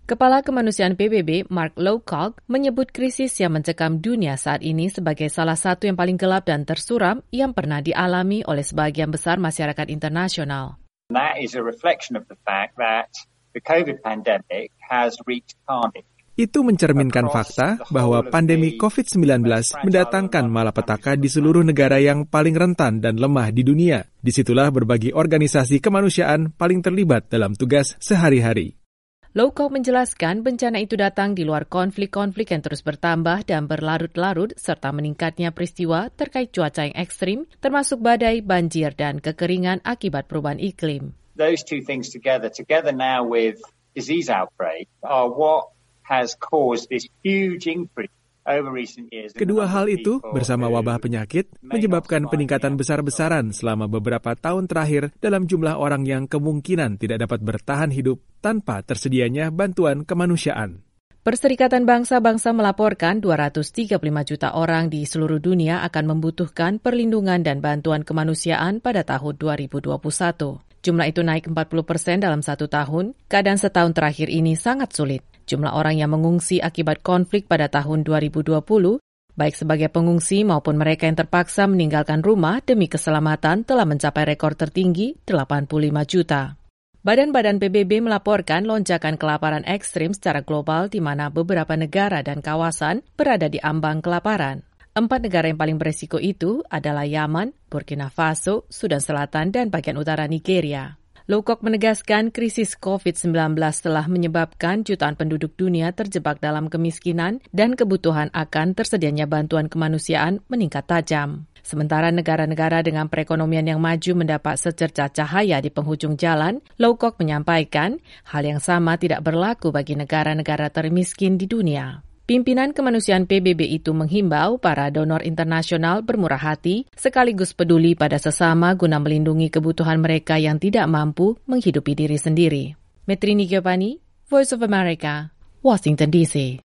Kepala Kemanusiaan PBB, Mark Lowcock, menyebut krisis yang mencekam dunia saat ini sebagai salah satu yang paling gelap dan tersuram yang pernah dialami oleh sebagian besar masyarakat internasional. That is a reflection of the fact that the COVID pandemic has wreaked carnage. Itu mencerminkan fakta bahwa pandemi COVID-19 mendatangkan malapetaka di seluruh negara yang paling rentan dan lemah di dunia. Disitulah berbagai organisasi kemanusiaan paling terlibat dalam tugas sehari-hari. Lowcock menjelaskan bencana itu datang di luar konflik-konflik yang terus bertambah dan berlarut-larut serta meningkatnya peristiwa terkait cuaca yang ekstrim, termasuk badai, banjir, dan kekeringan akibat perubahan iklim. Those two things together now with disease outbreak, are what has caused this huge increase over recent years. Kedua hal itu bersama wabah penyakit menyebabkan peningkatan besar-besaran selama beberapa tahun terakhir dalam jumlah orang yang kemungkinan tidak dapat bertahan hidup tanpa tersedianya bantuan kemanusiaan. Perserikatan Bangsa-Bangsa melaporkan 235 juta orang di seluruh dunia akan membutuhkan perlindungan dan bantuan kemanusiaan pada tahun 2021. Jumlah itu naik 40% dalam satu tahun. Keadaan setahun terakhir ini sangat sulit. Jumlah orang yang mengungsi akibat konflik pada tahun 2020, baik sebagai pengungsi maupun mereka yang terpaksa meninggalkan rumah demi keselamatan telah mencapai rekor tertinggi 85 juta. Badan-badan PBB melaporkan lonjakan kelaparan ekstrim secara global di mana beberapa negara dan kawasan berada di ambang kelaparan. 4 negara yang paling berisiko itu adalah Yaman, Burkina Faso, Sudan Selatan, dan bagian utara Nigeria. Lowcock menegaskan krisis COVID-19 telah menyebabkan jutaan penduduk dunia terjebak dalam kemiskinan dan kebutuhan akan tersedianya bantuan kemanusiaan meningkat tajam. Sementara negara-negara dengan perekonomian yang maju mendapat secercah cahaya di penghujung jalan, Lowcock menyampaikan hal yang sama tidak berlaku bagi negara-negara termiskin di dunia. Pimpinan Kemanusiaan PBB itu menghimbau para donor internasional bermurah hati sekaligus peduli pada sesama guna melindungi kebutuhan mereka yang tidak mampu menghidupi diri sendiri. Metrini Giovanni, Voice of America, Washington DC.